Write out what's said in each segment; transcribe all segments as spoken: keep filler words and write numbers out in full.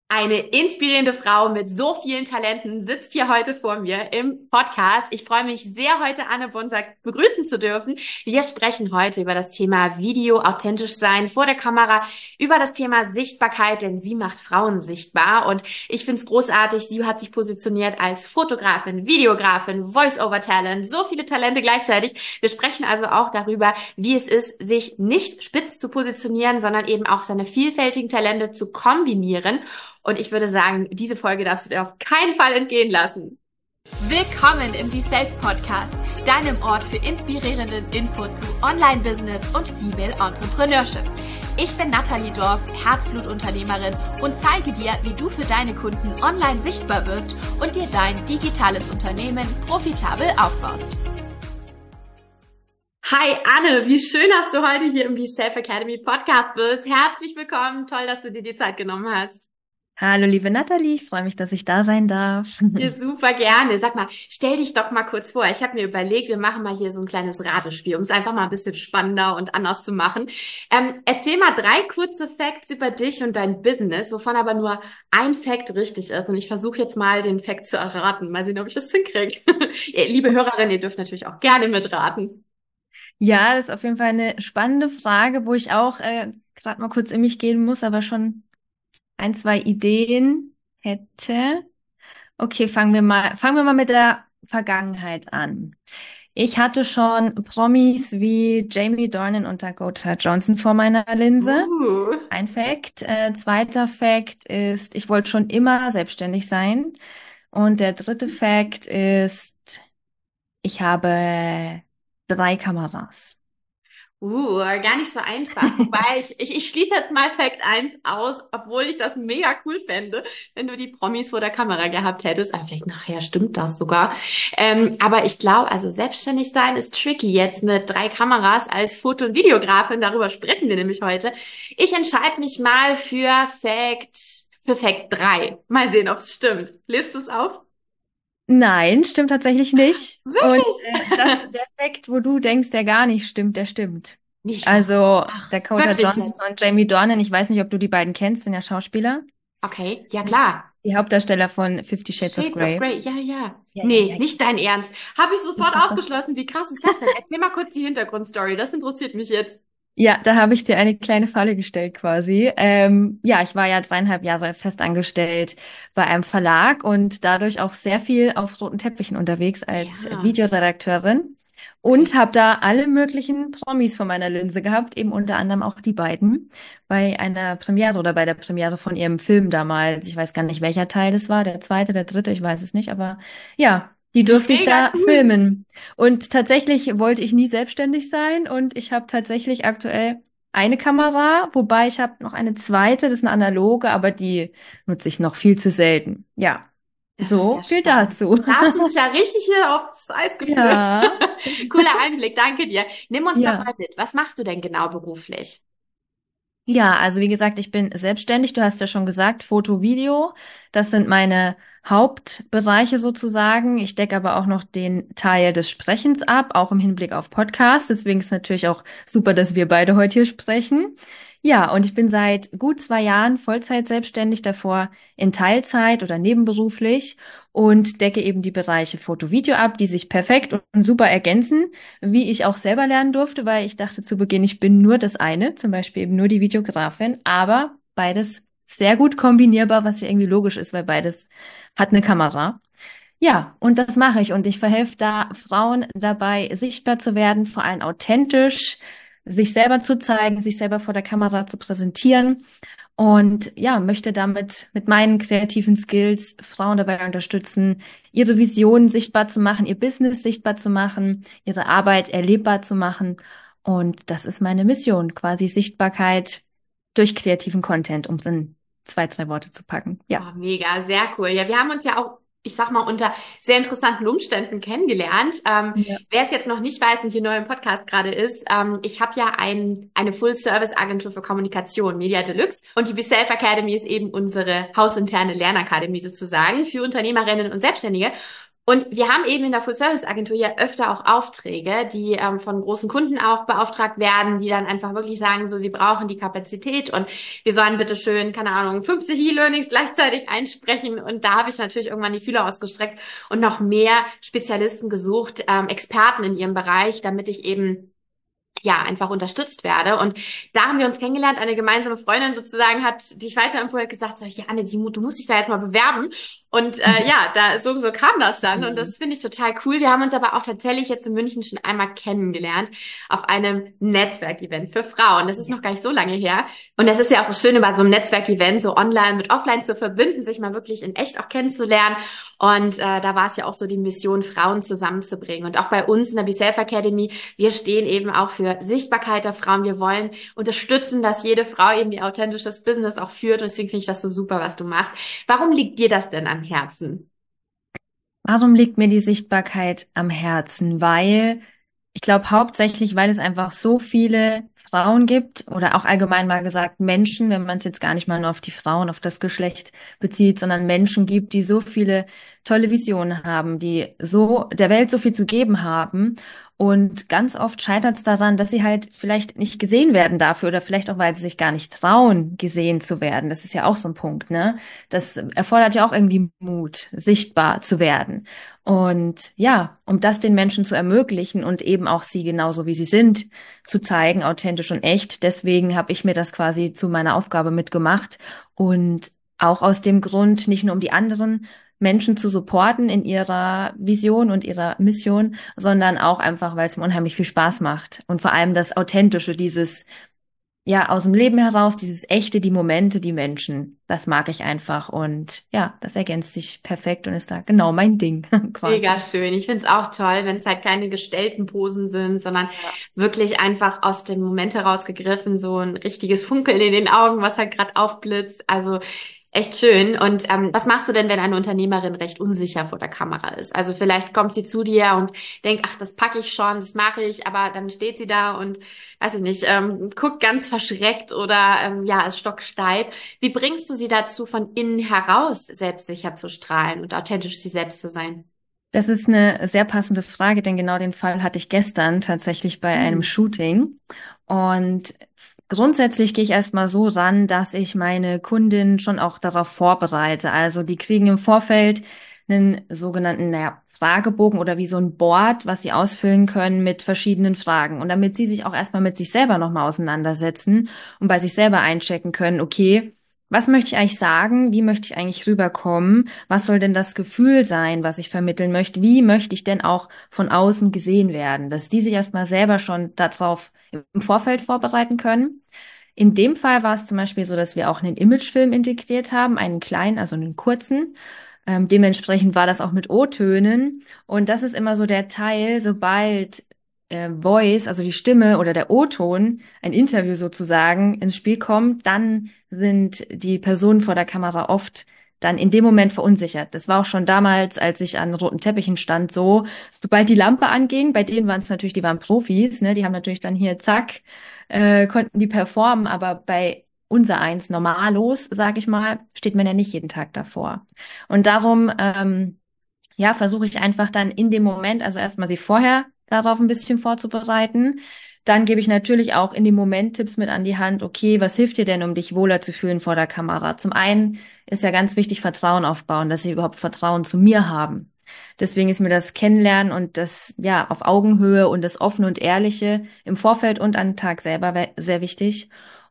Eine inspirierende Frau mit so vielen Talenten sitzt hier heute vor mir im Podcast. Ich freue mich sehr, heute Anne Bonsack begrüßen zu dürfen. Wir sprechen heute über das Thema Video, authentisch sein vor der Kamera, über das Thema Sichtbarkeit, denn sie macht Frauen sichtbar. Und ich finde es großartig, sie hat sich positioniert als Fotografin, Videografin, Voice-over-Talent, so viele Talente gleichzeitig. Wir sprechen also auch darüber, wie es ist, sich nicht spitz zu positionieren, sondern eben auch seine vielfältigen Talente zu kombinieren. Und ich würde sagen, diese Folge darfst du dir auf keinen Fall entgehen lassen. Willkommen im Be Self Podcast, deinem Ort für inspirierenden Input zu Online-Business und Female Entrepreneurship. Ich bin Nathalie Dorf, Herzblutunternehmerin und zeige dir, wie du für deine Kunden online sichtbar wirst und dir dein digitales Unternehmen profitabel aufbaust. Hi Anne, wie schön, dass du heute hier im Be Self Academy Podcast bist. Herzlich willkommen, toll, dass du dir die Zeit genommen hast. Hallo liebe Nathalie, ich freue mich, dass ich da sein darf. Ja, super gerne. Sag mal, stell dich doch mal kurz vor. Ich habe mir überlegt, wir machen mal hier so ein kleines Ratespiel, um es einfach mal ein bisschen spannender und anders zu machen. Ähm, erzähl mal drei kurze Facts über dich und dein Business, wovon aber nur ein Fact richtig ist. Und ich versuche jetzt mal, den Fact zu erraten. Mal sehen, ob ich das hinkriege. Liebe Hörerinnen, ihr dürft natürlich auch gerne mitraten. Ja, das ist auf jeden Fall eine spannende Frage, wo ich auch äh, gerade mal kurz in mich gehen muss, aber schon ein, zwei Ideen hätte. Okay, fangen wir mal, fangen wir mal mit der Vergangenheit an. Ich hatte schon Promis wie Jamie Dornan und Dakota Johnson vor meiner Linse. Uh. Ein Fact. Äh, zweiter Fact ist, ich wollte schon immer selbstständig sein. Und der dritte Fact ist, ich habe drei Kameras. Uh, gar nicht so einfach. Wobei ich, ich, ich schließe jetzt mal Fact eins aus, obwohl ich das mega cool fände, wenn du die Promis vor der Kamera gehabt hättest. Aber vielleicht nachher stimmt das sogar. Ähm, aber ich glaube, also selbstständig sein ist tricky jetzt mit drei Kameras als Foto- und Videografin. Darüber sprechen wir nämlich heute. Ich entscheide mich mal für Fact, für Fact drei. Mal sehen, ob es stimmt. Löst du es auf? Nein, stimmt tatsächlich nicht. Wirklich? Und äh, das, der Fakt, wo du denkst, der gar nicht stimmt, der stimmt. Nicht. Also Ach, Dakota wirklich Johnson jetzt? und Jamie Dornan, ich weiß nicht, ob du die beiden kennst, sind ja Schauspieler. Okay, ja Und klar. die Hauptdarsteller von Fifty Shades of Shades Grey. of Grey, ja, ja. Ja, Nee, ja, ja. nicht dein Ernst. Habe ich sofort Doch, doch. ausgeschlossen. Wie krass ist das denn? Erzähl mal kurz die Hintergrundstory. Das interessiert mich jetzt. Ja, da habe ich dir eine kleine Falle gestellt quasi. Ähm, ja, ich war ja dreieinhalb Jahre festangestellt bei einem Verlag und dadurch auch sehr viel auf roten Teppichen unterwegs als Ja. Videoredakteurin und habe da alle möglichen Promis vor meiner Linse gehabt, eben unter anderem auch die beiden bei einer Premiere oder bei der Premiere von ihrem Film damals. Ich weiß gar nicht, welcher Teil es war, der zweite, der dritte, ich weiß es nicht, aber ja. Die durfte ich Mega da cool. filmen. Und tatsächlich wollte ich nie selbstständig sein und ich habe tatsächlich aktuell eine Kamera, wobei ich habe noch eine zweite, das ist eine analoge, aber die nutze ich noch viel zu selten. Ja, Das so ist ja viel spannend. dazu. Da hast du mich ja richtig hier aufs Eis geführt. Ja. Cooler Einblick, danke dir. Nimm uns doch Ja. mal mit. Was machst du denn genau beruflich? Ja, also wie gesagt, ich bin selbstständig. Du hast ja schon gesagt, Foto, Video. Das sind meine Hauptbereiche sozusagen. Ich decke aber auch noch den Teil des Sprechens ab, auch im Hinblick auf Podcasts. Deswegen ist natürlich auch super, dass wir beide heute hier sprechen. Ja, und ich bin seit gut zwei Jahren Vollzeit selbstständig, davor in Teilzeit oder nebenberuflich und decke eben die Bereiche Foto, Video ab, die sich perfekt und super ergänzen, wie ich auch selber lernen durfte, weil ich dachte zu Beginn, ich bin nur das eine, zum Beispiel eben nur die Videografin, aber beides sehr gut kombinierbar, was ja irgendwie logisch ist, weil beides hat eine Kamera. Ja, und das mache ich und ich verhelfe da Frauen dabei, sichtbar zu werden, vor allem authentisch, sich selber zu zeigen, sich selber vor der Kamera zu präsentieren und ja, möchte damit mit meinen kreativen Skills Frauen dabei unterstützen, ihre Visionen sichtbar zu machen, ihr Business sichtbar zu machen, ihre Arbeit erlebbar zu machen. Und das ist meine Mission, quasi Sichtbarkeit durch kreativen Content, um es in zwei, drei Worte zu packen. Ja. Oh, mega, sehr cool. Ja, wir haben uns ja auch, ich sag mal, unter sehr interessanten Umständen kennengelernt. Ähm, Ja. wer es jetzt noch nicht weiß und hier neu im Podcast gerade ist, ähm, ich habe ja ein, eine Full-Service-Agentur für Kommunikation, Media Deluxe. Und die Be Self Academy ist eben unsere hausinterne Lernakademie sozusagen für Unternehmerinnen und Selbstständige. Und wir haben eben in der Full-Service-Agentur ja öfter auch Aufträge, die ähm, von großen Kunden auch beauftragt werden, die dann einfach wirklich sagen, so, sie brauchen die Kapazität und wir sollen bitte schön, keine Ahnung, fünfzig E-Learnings gleichzeitig einsprechen. Und da habe ich natürlich irgendwann die Fühler ausgestreckt und noch mehr Spezialisten gesucht, ähm, Experten in ihrem Bereich, damit ich eben ja, einfach unterstützt werde. Und da haben wir uns kennengelernt. Eine gemeinsame Freundin sozusagen hat dich weiterempfohlen, hat gesagt, so, ja, Anne, die, du musst dich da jetzt mal bewerben. Und äh, ja, da so, so kam das dann. Und das finde ich total cool. Wir haben uns aber auch tatsächlich jetzt in München schon einmal kennengelernt auf einem Netzwerkevent für Frauen. Das ist noch gar nicht so lange her. Und das ist ja auch so schön, bei so einem Netzwerkevent so online mit offline zu verbinden, sich mal wirklich in echt auch kennenzulernen. Und äh, da war es ja auch so die Mission, Frauen zusammenzubringen. Und auch bei uns in der Be Self Academy, wir stehen eben auch für Sichtbarkeit der Frauen. Wir wollen unterstützen, dass jede Frau eben ihr authentisches Business auch führt. Und deswegen finde ich das so super, was du machst. Warum liegt dir das denn am Herzen? Warum liegt mir die Sichtbarkeit am Herzen? Weil ich glaube hauptsächlich, weil es einfach so viele Frauen gibt oder auch allgemein mal gesagt Menschen, wenn man es jetzt gar nicht mal nur auf die Frauen, auf das Geschlecht bezieht, sondern Menschen gibt, die so viele tolle Visionen haben, die so der Welt so viel zu geben haben. Und ganz oft scheitert es daran, dass sie halt vielleicht nicht gesehen werden dafür oder vielleicht auch, weil sie sich gar nicht trauen, gesehen zu werden. Das ist ja auch so ein Punkt, ne? Das erfordert ja auch irgendwie Mut, sichtbar zu werden. Und ja, um das den Menschen zu ermöglichen und eben auch sie genauso wie sie sind zu zeigen, authentisch und echt. Deswegen habe ich mir das quasi zu meiner Aufgabe mitgemacht und auch aus dem Grund, nicht nur um die anderen Menschen zu supporten in ihrer Vision und ihrer Mission, sondern auch einfach, weil es mir unheimlich viel Spaß macht. Und vor allem das Authentische, dieses, ja, aus dem Leben heraus, dieses Echte, die Momente, die Menschen, das mag ich einfach. Und ja, das ergänzt sich perfekt und ist da genau mein Ding. Quasi. Mega schön. Ich finde es auch toll, wenn es halt keine gestellten Posen sind, sondern ja, wirklich einfach aus dem Moment heraus gegriffen, so ein richtiges Funkeln in den Augen, was halt gerade aufblitzt. Also echt schön. Und ähm, was machst du denn, wenn eine Unternehmerin recht unsicher vor der Kamera ist? Also vielleicht kommt sie zu dir und denkt, ach, das packe ich schon, das mache ich, aber dann steht sie da und, weiß ich nicht, ähm, guckt ganz verschreckt oder ähm, ja, ist stocksteif. Wie bringst du sie dazu, von innen heraus selbstsicher zu strahlen und authentisch sie selbst zu sein? Das ist eine sehr passende Frage, denn genau den Fall hatte ich gestern tatsächlich bei einem Shooting. Und grundsätzlich gehe ich erstmal so ran, dass ich meine Kundin schon auch darauf vorbereite. Also die kriegen im Vorfeld einen sogenannten, naja, Fragebogen oder wie so ein Board, was sie ausfüllen können mit verschiedenen Fragen. Und damit sie sich auch erstmal mit sich selber nochmal auseinandersetzen und bei sich selber einchecken können, okay, was möchte ich eigentlich sagen? Wie möchte ich eigentlich rüberkommen? Was soll denn das Gefühl sein, was ich vermitteln möchte? Wie möchte ich denn auch von außen gesehen werden? Dass die sich erstmal selber schon darauf im Vorfeld vorbereiten können. In dem Fall war es zum Beispiel so, dass wir auch einen Imagefilm integriert haben, einen kleinen, also einen kurzen. Ähm, dementsprechend war das auch mit O-Tönen. Und das ist immer so der Teil, sobald äh, Voice, also die Stimme oder der O-Ton, ein Interview sozusagen ins Spiel kommt, dann sind die Personen vor der Kamera oft dann in dem Moment verunsichert. Das war auch schon damals, als ich an roten Teppichen stand, so, sobald die Lampe anging, bei denen waren es natürlich, die waren Profis, ne, die haben natürlich dann hier, zack, äh, konnten die performen, aber bei unser eins Normalos, sag ich mal, steht man ja nicht jeden Tag davor. Und darum, ähm, ja, versuche ich einfach dann in dem Moment, also erstmal sie vorher darauf ein bisschen vorzubereiten. Dann gebe ich natürlich auch in dem Moment Tipps mit an die Hand. Okay, was hilft dir denn, um dich wohler zu fühlen vor der Kamera? Zum einen ist ja ganz wichtig, Vertrauen aufbauen, dass sie überhaupt Vertrauen zu mir haben. Deswegen ist mir das Kennenlernen und das, ja, auf Augenhöhe und das Offene und Ehrliche im Vorfeld und am Tag selber sehr wichtig.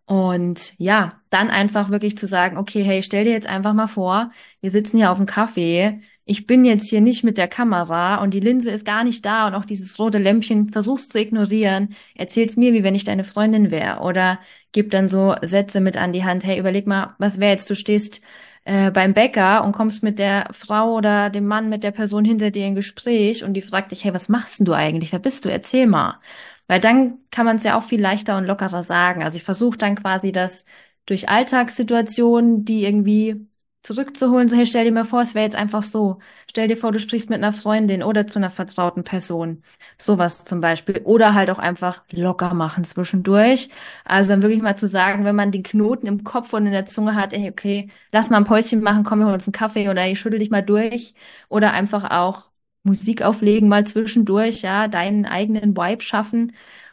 Und ja, dann einfach wirklich zu sagen, okay, hey, stell dir jetzt einfach mal vor, wir sitzen hier auf dem Café, ich bin jetzt hier nicht mit der Kamera und die Linse ist gar nicht da und auch dieses rote Lämpchen versuchst zu ignorieren, erzähl's mir, wie wenn ich deine Freundin wäre oder gib dann so Sätze mit an die Hand, hey, überleg mal, was wäre jetzt, du stehst äh, beim Bäcker und kommst mit der Frau oder dem Mann, mit der Person hinter dir in Gespräch und die fragt dich, hey, was machst denn du eigentlich, wer bist du, erzähl mal. Weil dann kann man es ja auch viel leichter und lockerer sagen. Also ich versuche dann quasi das durch Alltagssituationen, die irgendwie zurückzuholen, so hey, stell dir mal vor, es wäre jetzt einfach so. Stell dir vor, du sprichst mit einer Freundin oder zu einer vertrauten Person. Sowas zum Beispiel. Oder halt auch einfach locker machen zwischendurch. Also dann wirklich mal zu sagen, wenn man den Knoten im Kopf und in der Zunge hat, ey, okay, lass mal ein Päuschen machen, komm, wir holen uns einen Kaffee oder ich schüttel dich mal durch. Oder einfach auch Musik auflegen mal zwischendurch, ja, deinen eigenen Vibe schaffen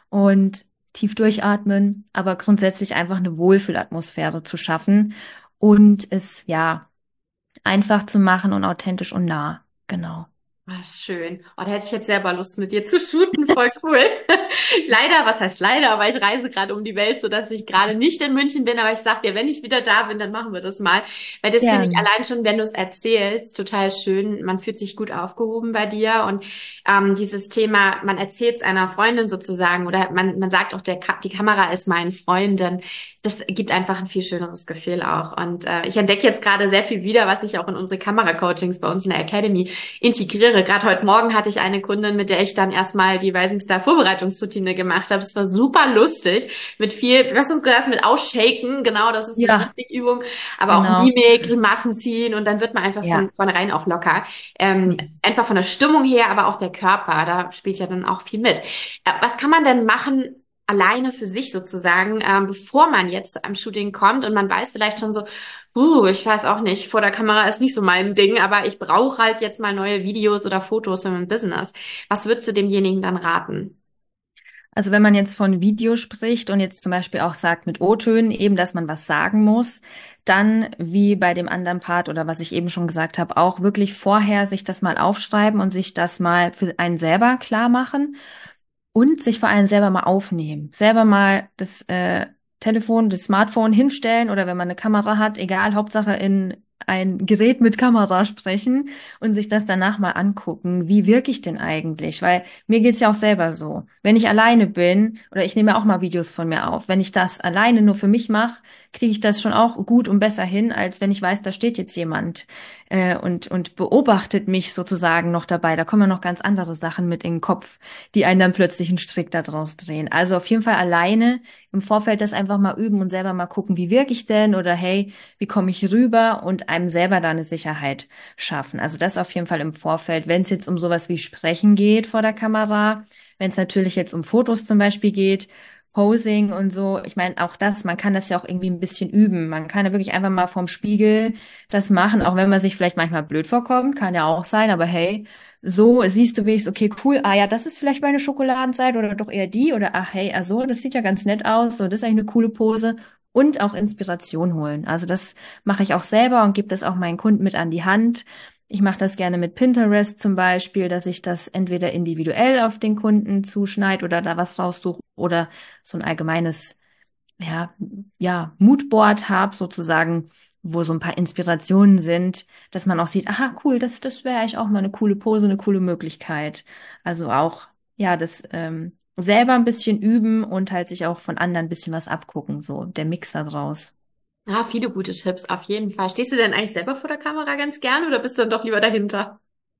und tief durchatmen, aber grundsätzlich einfach eine Wohlfühlatmosphäre zu schaffen und es, ja, einfach zu machen und authentisch und nah. Genau. Ah, schön. Oh, da hätte ich jetzt selber Lust, mit dir zu shooten. Voll cool. Leider, was heißt leider, aber ich reise gerade um die Welt, so dass ich gerade nicht in München bin. Aber ich sag dir, wenn ich wieder da bin, dann machen wir das mal. Weil das finde ich Gern. allein schon, wenn du es erzählst, total schön. Man fühlt sich gut aufgehoben bei dir. Und ähm, dieses Thema, man erzählt es einer Freundin sozusagen oder man, man sagt auch, der, Ka- die Kamera ist mein Freundin. Das gibt einfach ein viel schöneres Gefühl auch. Und äh, ich entdecke jetzt gerade sehr viel wieder, was ich auch in unsere Kamera-Coachings bei uns in der Academy integriere. Gerade heute Morgen hatte ich eine Kundin, mit der ich dann erstmal die Rising Star Vorbereitungsroutine gemacht habe. Das war super lustig. Mit viel, was hast du gesagt, mit Ausshaken, genau, das ist so eine Ja, Gestikübung, aber auch genau. Mimik, Grimassen ziehen und dann wird man einfach Ja. von vornherein auch locker. Ähm, Ja. einfach von der Stimmung her, aber auch der Körper, da spielt ja dann auch viel mit. Äh, was kann man denn machen, alleine für sich sozusagen, ähm, bevor man jetzt am Shooting kommt und man weiß vielleicht schon so, uh, ich weiß auch nicht, vor der Kamera ist nicht so mein Ding, aber ich brauche halt jetzt mal neue Videos oder Fotos für mein Business. Was würdest du demjenigen dann raten? Also wenn man jetzt von Video spricht und jetzt zum Beispiel auch sagt mit O-Tönen eben, dass man was sagen muss, dann wie bei dem anderen Part oder was ich eben schon gesagt habe, auch wirklich vorher sich das mal aufschreiben und sich das mal für einen selber klar machen und sich vor allem selber mal aufnehmen. Selber mal das äh, Telefon, das Smartphone hinstellen oder wenn man eine Kamera hat, egal, Hauptsache in ein Gerät mit Kamera sprechen und sich das danach mal angucken. Wie wirke ich denn eigentlich? Weil mir geht's ja auch selber so. Wenn ich alleine bin oder ich nehme auch mal Videos von mir auf, wenn ich das alleine nur für mich mache, kriege ich das schon auch gut und besser hin, als wenn ich weiß, da steht jetzt jemand äh, und und beobachtet mich sozusagen noch dabei. Da kommen ja noch ganz andere Sachen mit in den Kopf, die einen dann plötzlich einen Strick da draus drehen. Also auf jeden Fall alleine im Vorfeld das einfach mal üben und selber mal gucken, wie wirke ich denn oder hey, wie komme ich rüber und einem selber da eine Sicherheit schaffen. Also das auf jeden Fall im Vorfeld. Wenn es jetzt um sowas wie Sprechen geht vor der Kamera, wenn es natürlich jetzt um Fotos zum Beispiel geht, Posing und so, ich meine, auch das, man kann das ja auch irgendwie ein bisschen üben. Man kann ja wirklich einfach mal vorm Spiegel das machen, auch wenn man sich vielleicht manchmal blöd vorkommt, kann ja auch sein, aber hey, so siehst du wenigstens, okay, cool, ah ja, das ist vielleicht meine Schokoladenseite oder doch eher die oder ach hey, also das sieht ja ganz nett aus, so das ist eigentlich eine coole Pose und auch Inspiration holen. Also das mache ich auch selber und gebe das auch meinen Kunden mit an die Hand. Ich mache das gerne mit Pinterest zum Beispiel, dass ich das entweder individuell auf den Kunden zuschneide oder da was raussuche oder so ein allgemeines, ja, ja, Moodboard habe sozusagen, wo so ein paar Inspirationen sind, dass man auch sieht, aha, cool, das, das wäre eigentlich auch mal eine coole Pose, eine coole Möglichkeit. Also auch, ja, das ähm, selber ein bisschen üben und halt sich auch von anderen ein bisschen was abgucken, so der Mix da draus. Ah, viele gute Tipps, auf jeden Fall. Stehst du denn eigentlich selber vor der Kamera ganz gern oder bist du dann doch lieber dahinter?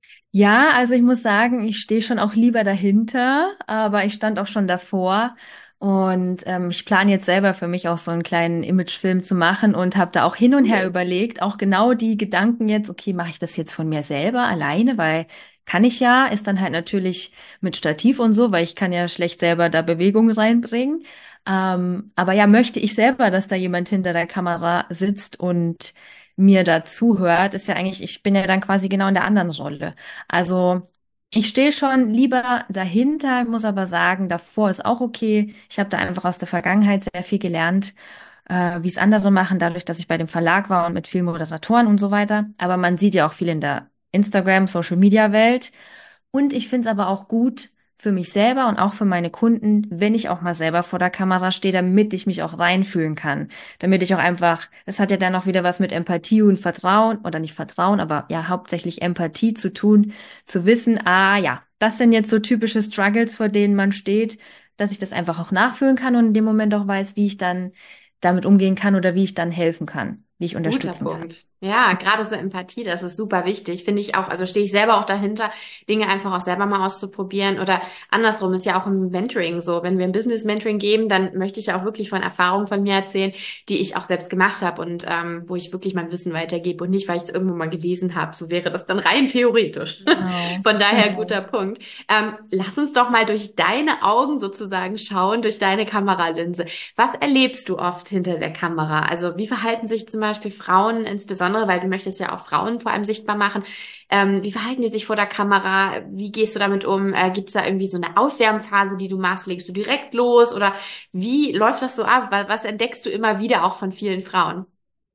Ja, also ich muss sagen, ich stehe schon auch lieber dahinter, aber ich stand auch schon davor. Und ähm, ich plane jetzt selber für mich auch so einen kleinen Imagefilm zu machen und habe da auch hin und her Cool. überlegt, auch genau die Gedanken jetzt, okay, mache ich das jetzt von mir selber alleine, weil kann ich ja, ist dann halt natürlich mit Stativ und so, weil ich kann ja schlecht selber da Bewegung reinbringen. Ähm, aber ja, möchte ich selber, dass da jemand hinter der Kamera sitzt und mir da zuhört, ist ja eigentlich, ich bin ja dann quasi genau in der anderen Rolle. Also ich stehe schon lieber dahinter, muss aber sagen, davor ist auch okay. Ich habe da einfach aus der Vergangenheit sehr viel gelernt, äh, wie es andere machen, dadurch, dass ich bei dem Verlag war und mit vielen Moderatoren und so weiter. Aber man sieht ja auch viel in der Instagram, Social Media Welt. Und ich finde es aber auch gut für mich selber und auch für meine Kunden, wenn ich auch mal selber vor der Kamera stehe, damit ich mich auch reinfühlen kann. Damit ich auch einfach, es hat ja dann auch wieder was mit Empathie und Vertrauen, oder nicht Vertrauen, aber ja, hauptsächlich Empathie zu tun, zu wissen, ah ja, das sind jetzt so typische Struggles, vor denen man steht, dass ich das einfach auch nachfühlen kann und in dem Moment auch weiß, wie ich dann damit umgehen kann oder wie ich dann helfen kann, wie ich Guter unterstützen kann. Punkt. Ja, gerade so Empathie, das ist super wichtig, finde ich auch. Also stehe ich selber auch dahinter, Dinge einfach auch selber mal auszuprobieren. Oder andersrum ist ja auch im Mentoring so. Wenn wir ein Business-Mentoring geben, dann möchte ich ja auch wirklich von Erfahrungen von mir erzählen, die ich auch selbst gemacht habe und ähm, wo ich wirklich mein Wissen weitergebe und nicht, weil ich es irgendwo mal gelesen habe. So wäre das dann rein theoretisch. Genau, Von daher genau. guter Punkt. Ähm, lass uns doch mal durch deine Augen sozusagen schauen, durch deine Kameralinse. Was erlebst du oft hinter der Kamera? Also wie verhalten sich zum Beispiel Beispiel Frauen insbesondere, weil du möchtest ja auch Frauen vor allem sichtbar machen. Ähm, wie verhalten die sich vor der Kamera? Wie gehst du damit um? Äh, gibt es da irgendwie so eine Aufwärmphase, die du machst? Legst du direkt los? Oder wie läuft das so ab? Was, was entdeckst du immer wieder auch von vielen Frauen?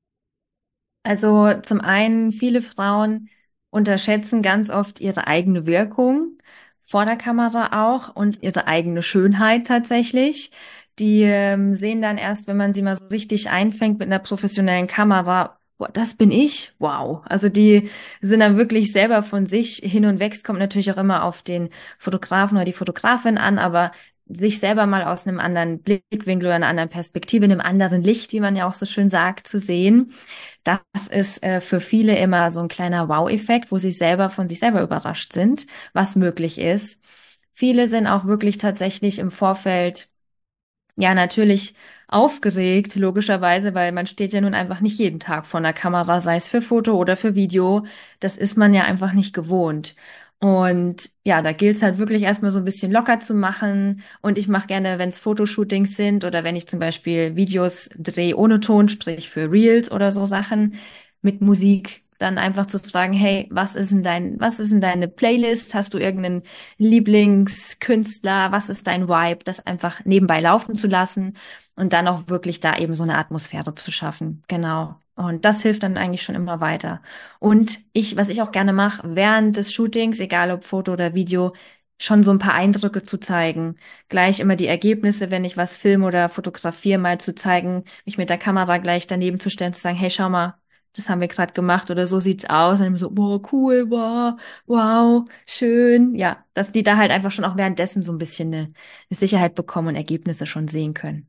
Also zum einen, viele Frauen unterschätzen ganz oft ihre eigene Wirkung vor der Kamera auch und ihre eigene Schönheit tatsächlich. Die ähm, sehen dann erst, wenn man sie mal so richtig einfängt mit einer professionellen Kamera, boah, das bin ich, wow. Also die sind dann wirklich selber von sich hin und weg. Es kommt natürlich auch immer auf den Fotografen oder die Fotografin an, aber sich selber mal aus einem anderen Blickwinkel oder einer anderen Perspektive, einem anderen Licht, wie man ja auch so schön sagt, zu sehen. Das ist äh, für viele immer so ein kleiner Wow-Effekt, wo sie selber von sich selber überrascht sind, was möglich ist. Viele sind auch wirklich tatsächlich im Vorfeld, ja, natürlich aufgeregt, logischerweise, weil man steht ja nun einfach nicht jeden Tag vor der Kamera, sei es für Foto oder für Video. Das ist man ja einfach nicht gewohnt. Und ja, da gilt es halt wirklich erstmal so ein bisschen locker zu machen. Und ich mache gerne, wenn es Fotoshootings sind oder wenn ich zum Beispiel Videos drehe ohne Ton, sprich für Reels oder so Sachen mit Musik, dann einfach zu fragen, hey, was ist denn dein, was ist denn deine Playlist? Hast du irgendeinen Lieblingskünstler? Was ist dein Vibe? Das einfach nebenbei laufen zu lassen und dann auch wirklich da eben so eine Atmosphäre zu schaffen. Genau. Und das hilft dann eigentlich schon immer weiter. Und ich, was ich auch gerne mache, während des Shootings, egal ob Foto oder Video, schon so ein paar Eindrücke zu zeigen. Gleich immer die Ergebnisse, wenn ich was filme oder fotografiere, mal zu zeigen, mich mit der Kamera gleich daneben zu stellen, zu sagen, hey, schau mal, das haben wir gerade gemacht oder so sieht's aus. Und dann so, boah, cool, wow, wow, schön. Ja, dass die da halt einfach schon auch währenddessen so ein bisschen eine, eine Sicherheit bekommen und Ergebnisse schon sehen können.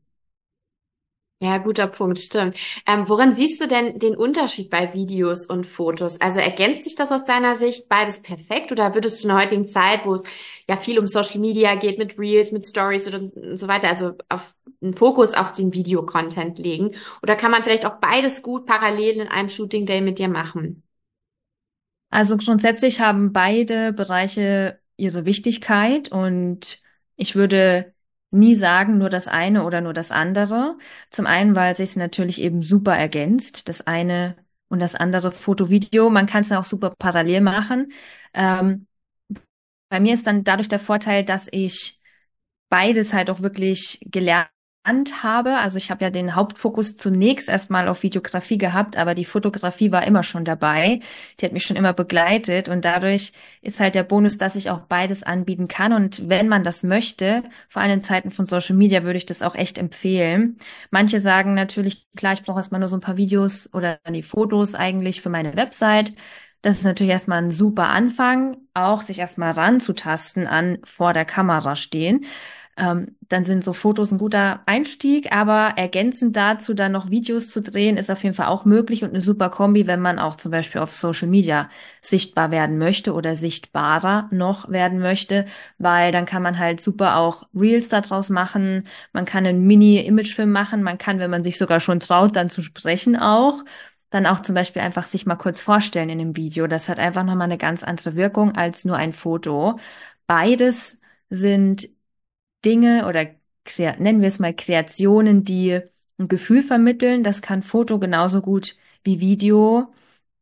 Ja, guter Punkt, stimmt. Ähm, worin siehst du denn den Unterschied bei Videos und Fotos? Also ergänzt sich das aus deiner Sicht beides perfekt oder würdest du in der heutigen Zeit, wo es ja viel um Social Media geht, mit Reels, mit Stories oder und so weiter, also auf einen Fokus auf den Videocontent legen? Oder kann man vielleicht auch beides gut parallel in einem Shooting Day mit dir machen? Also grundsätzlich haben beide Bereiche ihre Wichtigkeit und ich würde nie sagen, nur das eine oder nur das andere. Zum einen, weil sich es natürlich eben super ergänzt, das eine und das andere Foto, Video. Man kann es ja auch super parallel machen. Ähm, bei mir ist dann dadurch der Vorteil, dass ich beides halt auch wirklich gelernt habe. Also ich habe ja den Hauptfokus zunächst erstmal auf Videografie gehabt, aber die Fotografie war immer schon dabei. Die hat mich schon immer begleitet und dadurch ist halt der Bonus, dass ich auch beides anbieten kann. Und wenn man das möchte, vor allem in Zeiten von Social Media, würde ich das auch echt empfehlen. Manche sagen natürlich, klar, ich brauche erstmal nur so ein paar Videos oder die Fotos eigentlich für meine Website. Das ist natürlich erstmal ein super Anfang, auch sich erstmal ranzutasten an vor der Kamera stehen. Ähm, dann sind so Fotos ein guter Einstieg, aber ergänzend dazu dann noch Videos zu drehen, ist auf jeden Fall auch möglich und eine super Kombi, wenn man auch zum Beispiel auf Social Media sichtbar werden möchte oder sichtbarer noch werden möchte, weil dann kann man halt super auch Reels daraus machen, man kann einen Mini-Imagefilm machen, man kann, wenn man sich sogar schon traut, dann zu sprechen auch, dann auch zum Beispiel einfach sich mal kurz vorstellen in dem Video. Das hat einfach nochmal eine ganz andere Wirkung als nur ein Foto. Beides sind Dinge oder krea- nennen wir es mal Kreationen, die ein Gefühl vermitteln. Das kann Foto genauso gut wie Video.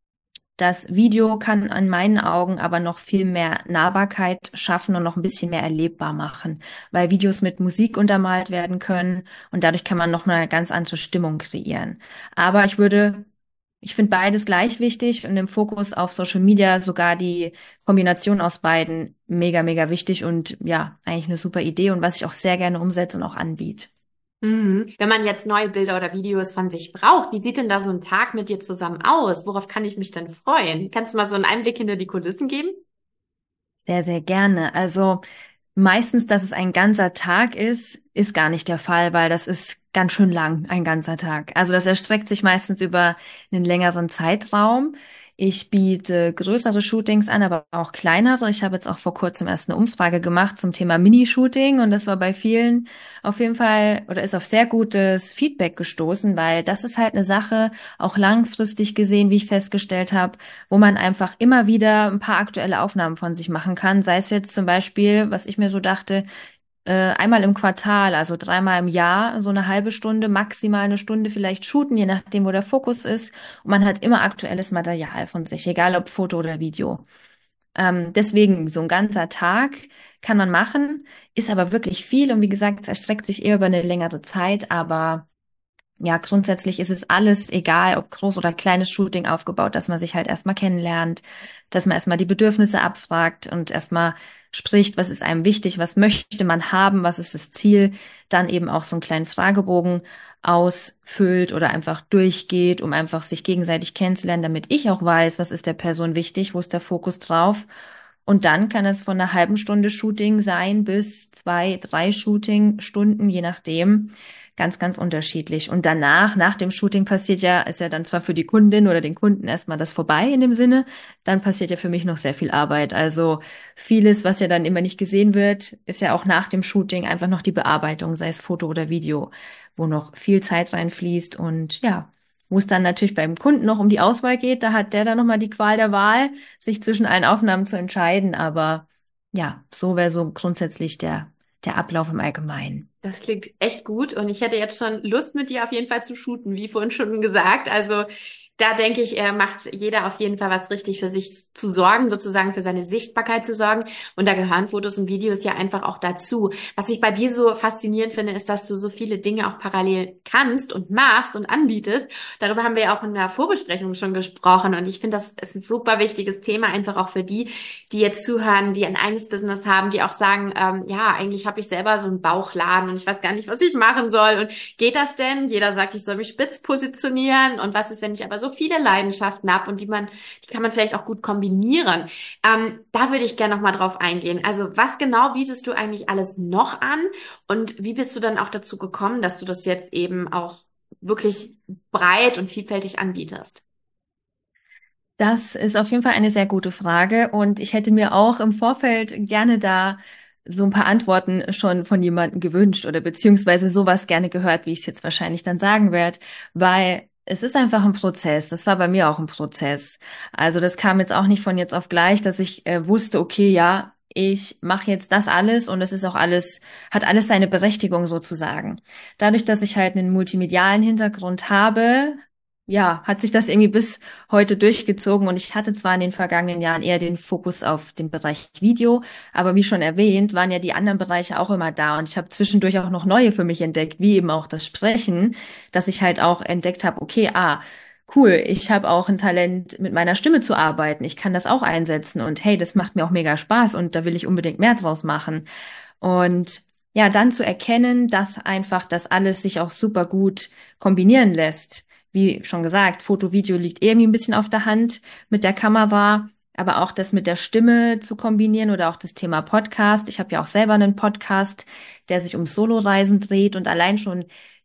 Das Video kann in meinen Augen aber noch viel mehr Nahbarkeit schaffen und noch ein bisschen mehr erlebbar machen, weil Videos mit Musik untermalt werden können und dadurch kann man noch mal eine ganz andere Stimmung kreieren. Aber ich würde ich finde beides gleich wichtig und im Fokus auf Social Media sogar die Kombination aus beiden mega, mega wichtig und ja, eigentlich eine super Idee und was ich auch sehr gerne umsetze und auch anbiete. Mhm. Wenn man jetzt neue Bilder oder Videos von sich braucht, wie sieht denn da so ein Tag mit dir zusammen aus? Worauf kann ich mich denn freuen? Kannst du mal so einen Einblick hinter die Kulissen geben? Sehr, sehr gerne. Also meistens, dass es ein ganzer Tag ist, ist gar nicht der Fall, weil das ist ganz schön lang, ein ganzer Tag. Also das erstreckt sich meistens über einen längeren Zeitraum. Ich biete größere Shootings an, aber auch kleinere. Ich habe jetzt auch vor kurzem erst eine Umfrage gemacht zum Thema Mini-Shooting und das war bei vielen auf jeden Fall oder ist auf sehr gutes Feedback gestoßen, weil das ist halt eine Sache, auch langfristig gesehen, wie ich festgestellt habe, wo man einfach immer wieder ein paar aktuelle Aufnahmen von sich machen kann. Sei es jetzt zum Beispiel, was ich mir so dachte, äh, einmal im Quartal, also dreimal im Jahr, so eine halbe Stunde, maximal eine Stunde vielleicht shooten, je nachdem, wo der Fokus ist. Und man hat immer aktuelles Material von sich, egal ob Foto oder Video. Ähm, deswegen so ein ganzer Tag kann man machen, ist aber wirklich viel. Und wie gesagt, es erstreckt sich eher über eine längere Zeit, aber ja, grundsätzlich ist es alles, egal ob groß oder kleines Shooting aufgebaut, dass man sich halt erstmal kennenlernt, dass man erstmal die Bedürfnisse abfragt und erstmal spricht, was ist einem wichtig, was möchte man haben, was ist das Ziel, dann eben auch so einen kleinen Fragebogen ausfüllt oder einfach durchgeht, um einfach sich gegenseitig kennenzulernen, damit ich auch weiß, was ist der Person wichtig, wo ist der Fokus drauf. Und dann kann es von einer halben Stunde Shooting sein bis zwei, drei Shooting-Stunden, je nachdem. Ganz, ganz unterschiedlich. Und danach, nach dem Shooting passiert ja, ist ja dann zwar für die Kundin oder den Kunden erstmal das vorbei in dem Sinne, dann passiert ja für mich noch sehr viel Arbeit. Also vieles, was ja dann immer nicht gesehen wird, ist ja auch nach dem Shooting einfach noch die Bearbeitung, sei es Foto oder Video, wo noch viel Zeit reinfließt und ja, wo es dann natürlich beim Kunden noch um die Auswahl geht, da hat der dann nochmal die Qual der Wahl, sich zwischen allen Aufnahmen zu entscheiden. Aber ja, so wäre so grundsätzlich der, der Ablauf im Allgemeinen. Das klingt echt gut und ich hätte jetzt schon Lust, mit dir auf jeden Fall zu shooten, wie vorhin schon gesagt. Also da denke ich, äh, macht jeder auf jeden Fall was richtig für sich zu sorgen, sozusagen für seine Sichtbarkeit zu sorgen. Und da gehören Fotos und Videos ja einfach auch dazu. Was ich bei dir so faszinierend finde, ist, dass du so viele Dinge auch parallel kannst und machst und anbietest. Darüber haben wir ja auch in der Vorbesprechung schon gesprochen. Und ich finde, das ist ein super wichtiges Thema, einfach auch für die, die jetzt zuhören, die ein eigenes Business haben, die auch sagen, ähm, ja, eigentlich habe ich selber so einen Bauchladen und ich weiß gar nicht, was ich machen soll. Und geht das denn? Jeder sagt, ich soll mich spitz positionieren. Und was ist, wenn ich aber so viele Leidenschaften habe und die man, die kann man vielleicht auch gut kombinieren. Ähm, da würde ich gerne noch mal drauf eingehen. Also was genau bietest du eigentlich alles noch an und wie bist du dann auch dazu gekommen, dass du das jetzt eben auch wirklich breit und vielfältig anbietest? Das ist auf jeden Fall eine sehr gute Frage und ich hätte mir auch im Vorfeld gerne da so ein paar Antworten schon von jemandem gewünscht oder beziehungsweise sowas gerne gehört, wie ich es jetzt wahrscheinlich dann sagen werde, weil es ist einfach ein Prozess. Das war bei mir auch ein Prozess. Also das kam jetzt auch nicht von jetzt auf gleich, dass ich äh, wusste, okay, ja, ich mache jetzt das alles und es ist auch alles, hat alles seine Berechtigung sozusagen. Dadurch, dass ich halt einen multimedialen Hintergrund habe, ja, hat sich das irgendwie bis heute durchgezogen und ich hatte zwar in den vergangenen Jahren eher den Fokus auf den Bereich Video, aber wie schon erwähnt, waren ja die anderen Bereiche auch immer da und ich habe zwischendurch auch noch neue für mich entdeckt, wie eben auch das Sprechen, dass ich halt auch entdeckt habe, okay, ah, cool, ich habe auch ein Talent, mit meiner Stimme zu arbeiten, ich kann das auch einsetzen und hey, das macht mir auch mega Spaß und da will ich unbedingt mehr draus machen. Und ja, dann zu erkennen, dass einfach das alles sich auch super gut kombinieren lässt. Wie schon gesagt, Foto, Video liegt irgendwie ein bisschen auf der Hand mit der Kamera, aber auch das mit der Stimme zu kombinieren oder auch das Thema Podcast. Ich habe ja auch selber einen Podcast, der sich um Soloreisen dreht und allein schon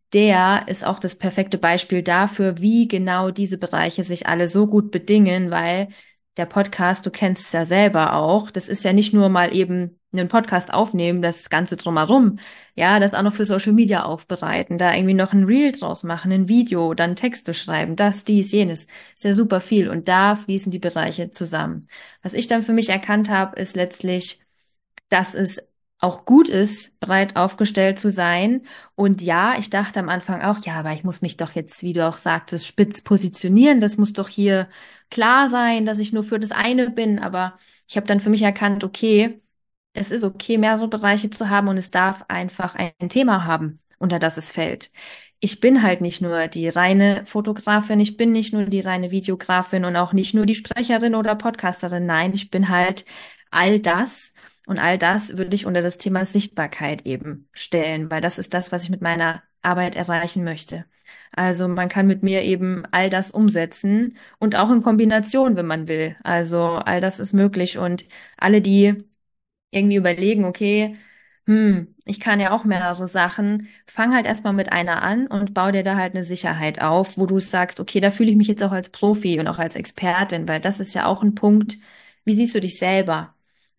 der ist auch das perfekte Beispiel dafür, wie genau diese Bereiche sich alle so gut bedingen, weil der Podcast, du kennst es ja selber auch, das ist ja nicht nur mal eben einen Podcast aufnehmen, das Ganze drumherum, ja, das auch noch für Social Media aufbereiten, da irgendwie noch ein Reel draus machen, ein Video, dann Texte schreiben, das, dies, jenes, ist ja super viel und da fließen die Bereiche zusammen. Was ich dann für mich erkannt habe, ist letztlich, dass es auch gut ist, breit aufgestellt zu sein. Und ja, ich dachte am Anfang auch, ja, aber ich muss mich doch jetzt, wie du auch sagtest, spitz positionieren. Das muss doch hier klar sein, dass ich nur für das eine bin. Aber ich habe dann für mich erkannt, okay, es ist okay, mehrere Bereiche zu haben und es darf einfach ein Thema haben, unter das es fällt. Ich bin halt nicht nur die reine Fotografin, ich bin nicht nur die reine Videografin und auch nicht nur die Sprecherin oder Podcasterin. Nein, ich bin halt all das. Und all das würde ich unter das Thema Sichtbarkeit eben stellen, weil das ist das, was ich mit meiner Arbeit erreichen möchte. Also man kann mit mir eben all das umsetzen und auch in Kombination, wenn man will. Also all das ist möglich und alle, die irgendwie überlegen, okay, hm, ich kann ja auch mehrere Sachen, fang halt erstmal mit einer an und bau dir da halt eine Sicherheit auf, wo du sagst, okay, da fühle ich mich jetzt auch als Profi und auch als Expertin, weil das ist ja auch ein Punkt, wie siehst du dich selber?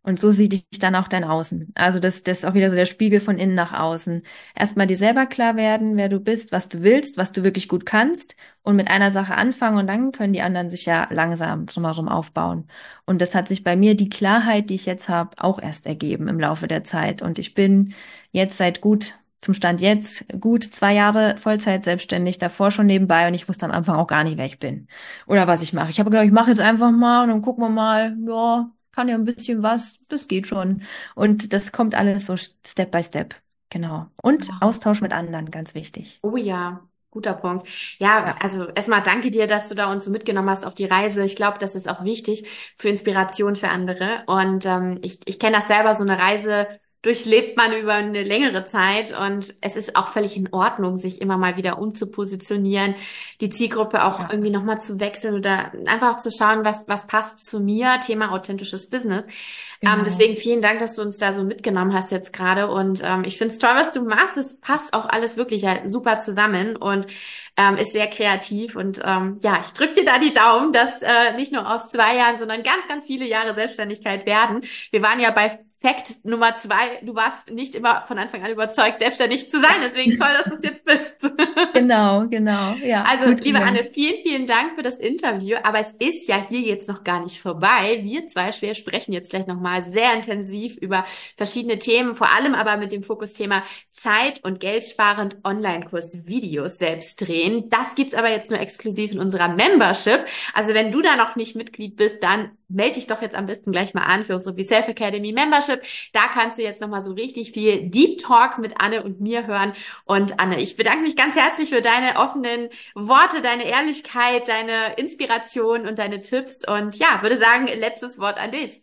Und so sieht dich dann auch dein Außen. Also das, das ist auch wieder so der Spiegel von innen nach außen. Erstmal dir selber klar werden, wer du bist, was du willst, was du wirklich gut kannst und mit einer Sache anfangen und dann können die anderen sich ja langsam drumherum aufbauen. Und das hat sich bei mir, die Klarheit, die ich jetzt habe, auch erst ergeben im Laufe der Zeit. Und ich bin jetzt seit gut, zum Stand jetzt, gut zwei Jahre Vollzeit selbstständig, davor schon nebenbei und ich wusste am Anfang auch gar nicht, wer ich bin oder was ich mache. Ich habe gedacht, ich mache jetzt einfach mal und dann gucken wir mal, ja, kann ja ein bisschen was, das geht schon. Und das kommt alles so Step by Step. Genau. Und Ja. Austausch mit anderen, ganz wichtig. Oh ja, guter Punkt. Ja, Ja. also erstmal danke dir, dass du da uns so mitgenommen hast auf die Reise. Ich glaube, das ist auch wichtig für Inspiration für andere. Und ähm, ich, ich kenne das selber, so eine Reise durchlebt man über eine längere Zeit und es ist auch völlig in Ordnung, sich immer mal wieder umzupositionieren, die Zielgruppe auch Ja. irgendwie nochmal zu wechseln oder einfach zu schauen, was, was passt zu mir, Thema authentisches Business. Genau. Ähm, deswegen vielen Dank, dass du uns da so mitgenommen hast jetzt gerade und ähm, ich finde es toll, was du machst. Es passt auch alles wirklich halt super zusammen und ähm, ist sehr kreativ und ähm, ja, ich drücke dir da die Daumen, dass äh, nicht nur aus zwei Jahren, sondern ganz, ganz viele Jahre Selbstständigkeit werden. Wir waren ja bei Fakt Nummer zwei, du warst nicht immer von Anfang an überzeugt, selbstständig zu sein. Deswegen toll, dass du es jetzt bist. Genau, genau. Ja, Also, gut liebe gemacht. Anne, vielen, vielen Dank für das Interview. Aber es ist ja hier jetzt noch gar nicht vorbei. Wir zwei wir sprechen jetzt gleich nochmal sehr intensiv über verschiedene Themen, vor allem aber mit dem Fokusthema Zeit- und Geldsparend Online-Kurs-Videos selbst drehen. Das gibt's aber jetzt nur exklusiv in unserer Membership. Also, wenn du da noch nicht Mitglied bist, dann melde dich doch jetzt am besten gleich mal an für unsere V-Self Academy Membership. Da kannst du jetzt nochmal so richtig viel Deep Talk mit Anne und mir hören. Und Anne, ich bedanke mich ganz herzlich für deine offenen Worte, deine Ehrlichkeit, deine Inspiration und deine Tipps. Und ja, würde sagen, letztes Wort an dich.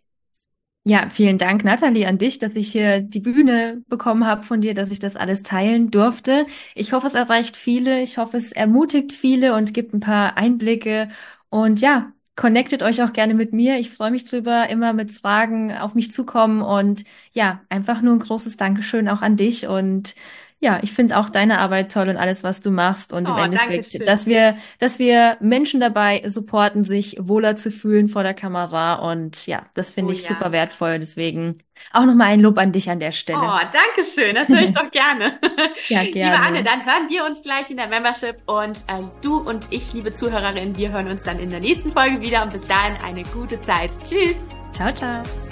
Ja, vielen Dank, Nathalie, an dich, dass ich hier die Bühne bekommen habe von dir, dass ich das alles teilen durfte. Ich hoffe, es erreicht viele. Ich hoffe, es ermutigt viele und gibt ein paar Einblicke. Und ja, connectet euch auch gerne mit mir. Ich freue mich drüber, immer mit Fragen auf mich zukommen. Und ja, einfach nur ein großes Dankeschön auch an dich. Und ja, ich finde auch deine Arbeit toll und alles, was du machst. Und im Oh, danke Endeffekt, schön. dass wir, dass wir Menschen dabei supporten, sich wohler zu fühlen vor der Kamera. Und ja, das finde Oh ich ja. super wertvoll. Deswegen auch nochmal ein Lob an dich an der Stelle. Oh, danke schön. Das höre ich doch gerne. Ja, Liebe gerne. Anne, dann hören wir uns gleich in der Membership und äh, du und ich, liebe Zuhörerinnen, wir hören uns dann in der nächsten Folge wieder und bis dahin eine gute Zeit. Tschüss. Ciao, ciao.